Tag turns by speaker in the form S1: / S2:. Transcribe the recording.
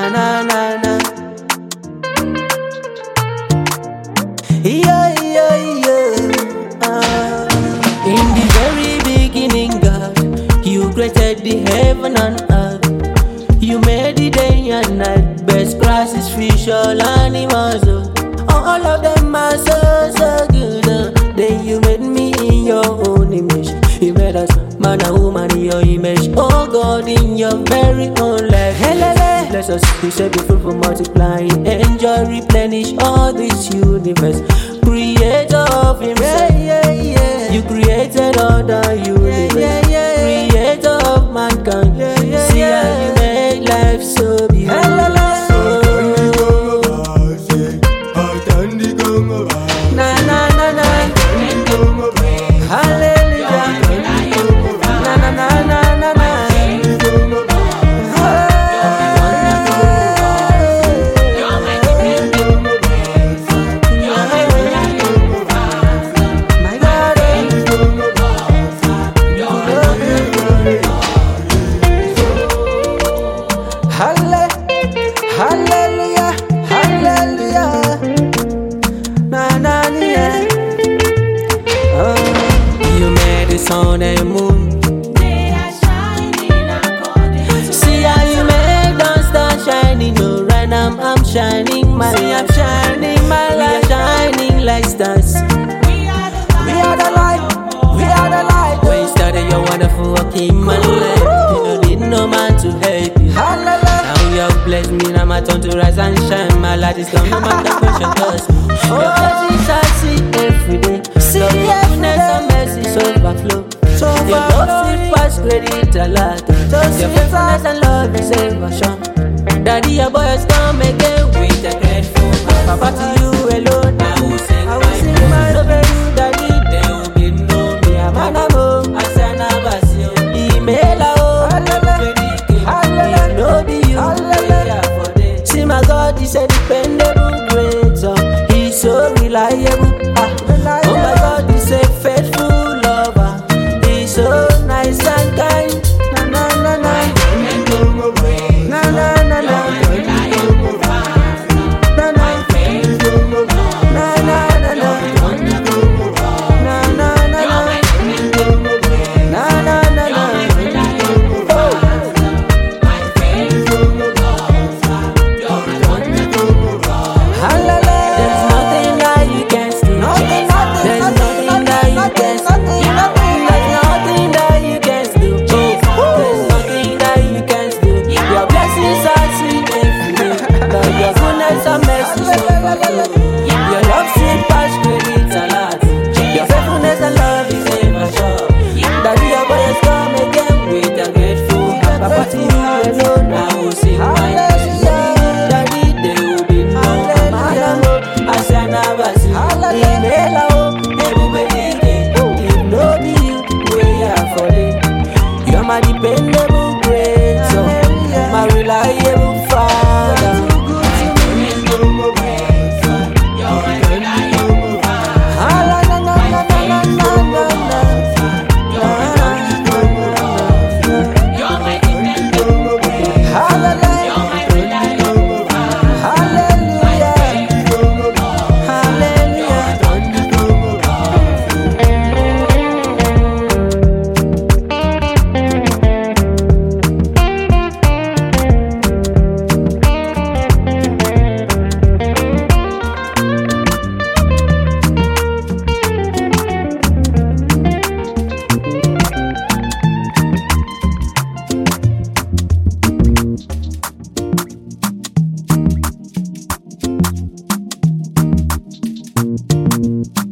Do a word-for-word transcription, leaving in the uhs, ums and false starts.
S1: na na na na. Yeah, yeah, yeah. Ah. In the very beginning, God, you created the heaven and earth. You made the day and night, birds, grasses, fish, all animals. Oh. All of them are so, so good. Oh. Then you made me in your own image. You made us man and woman in your image. Oh God, in your very own life. Helele. Bless us, you said be fruitful, multiplying, enjoy, replenish all this universe. Creator of himself, yeah, yeah, yeah. You created all the universe, yeah, yeah, yeah. Creator of mankind, yeah, yeah, see yeah. How you made life so beautiful. Na na na na, hallelujah. Na na na na na na. Hallelujah, hallelujah, na na yeah. Oh, you made the sun and moon. They are shining according. See how you made the star shining. No, right now I'm shining my light. I'm shining my light, shining like stars. We are the light. We are the light. We are the light. When you started your wonderful work in my life, you don't need no man to help you. Hallelujah. You have blessed me, now my turn to rise and shine. My light is gone, no matter question does me. Your blessings I see every day. See your goodness and mercy so overflow. So your love sweet past credit a lot. Your faithfulness and love is ever shown. Daddy, your boy has come again with a grateful heart. Papa, to you alone I will sing, I will sing my love for you, Daddy. There will be no me, I'm an amo. I say never see you. Email out. See my God, he's a dependable creator. He's so reliable. Ah. Oh my God, he's a faithful lover. He's so nice and kind. Na na na na. Na na na na. Na na. Na na na na. Na na na na. Na na na na. Your love sweet past credit a lot. Your faithfulness and love is ever sure. Daddy, your boy has come again with a grateful heart. Papa, to you alone I will sing my praises. Daddy, there will be no man. I shall never see. Email out, everybody. If no be you, we are falling. You're my dependable creator, my reliable Father. Thank you.